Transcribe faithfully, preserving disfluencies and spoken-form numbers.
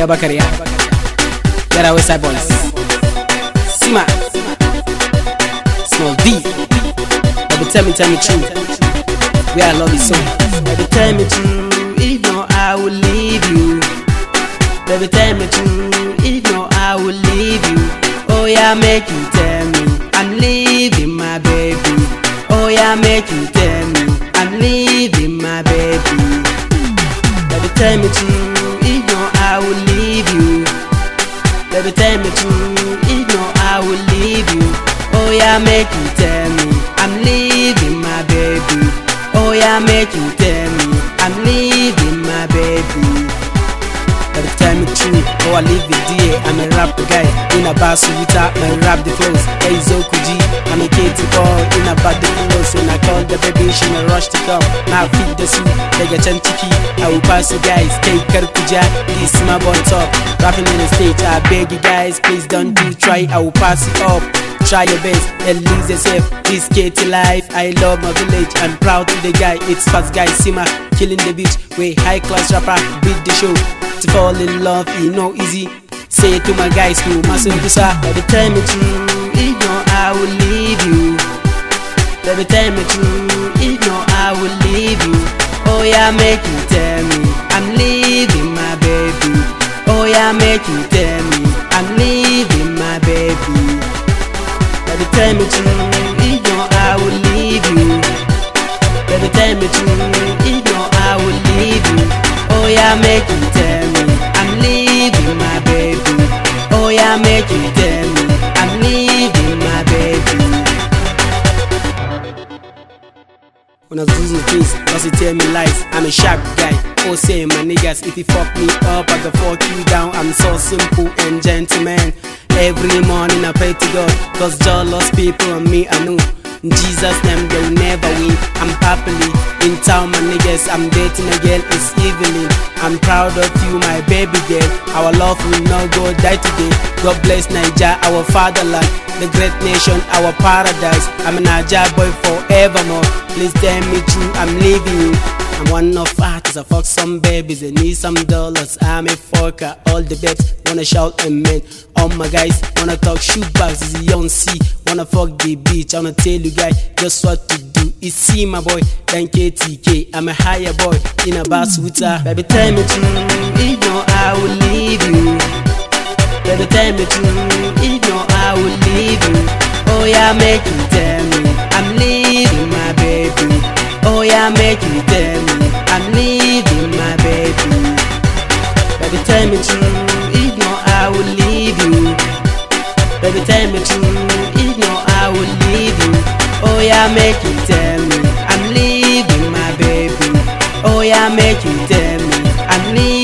Bakaria. Get away side boys. Sima. Small D. Baby tell me, tell me true. Where I love you so. Baby tell me true. If not, I will leave you. Baby tell me true. If not, I will leave you. Oh yeah, make you tell me I'm leaving my baby. Oh yeah, make you tell me I'm leaving my baby. Baby tell me true. If not, I will leave you. Baby tell me true. If not, I will leave you. Oh yeah, make you tell me I'm leaving my baby. Oh yeah, make you tell me I'm leaving my baby. Baby tell me true. Oh I live it dear. I'm a rap guy. In a bass without my rap the flows. Hey Zokuji, I'm a Katie Paul. In a bad the flows. When I call the baby, she may rush to come. Now feed the suit. They get chantiki. I will pass you guys. Take Karkuja. This is my boy top. Rapping in the stage. I beg you guys, please don't do try. I will pass it up. Try your best and lose yourself. This Katie life. I love my village. I'm proud to the guy. It's fast guy Sima. Killing the beach. Way high class rapper. Beat the show. To fall in love, you know easy. Say it to my guys who mustn't do so. Baby tell me true. If not, I will leave you. Baby tell me true. If not, I will leave you. Oh yeah, make you tell me I'm leaving my baby. Oh yeah, make you tell me I'm leaving my baby. Baby tell me true. If not, I will leave you. Baby tell me true. If not, I will leave you. Oh yeah, make you tell me I'm leaving my baby. Oh yeah, make you tell me I'm leaving my baby. When I was losing the things, cause you tell me lies. I'm a sharp guy. Oh say my niggas, if you fuck me up, I can fuck you down. I'm so simple and gentleman. Every morning I pray to God, cause jealous people and me I know. In Jesus' name they will never win. I'm happily in town, my niggas. I'm dating a girl, it's Evelyn. I'm proud of you, my baby girl. Our love will not go die today. God bless Nigeria, our fatherland. The great nation, our paradise. I'm a Nigeria boy forevermore. Please tell me true, I'm leaving you. I'm one of artists, I fuck some babies, they need some dollars. I'm a fucker, all the babes wanna shout amen. All my guys wanna talk shoot bags, is young C. Wanna fuck the beach, I wanna tell you guys just what to do. It's C my boy, then K T K. I'm a higher boy, in a bass with her. Baby tell me true, if not I will leave you. Baby tell me true, if not I will leave you. Oh yeah, make you tell me I'm leaving my baby. Oh yeah, make you tell me I'm leaving my baby. Baby tell me true, if not I will leave you. Baby tell me true, if not I will leave you. Oh yeah, make you tell me I'm leaving my baby. Oh yeah, make you tell me I'm leaving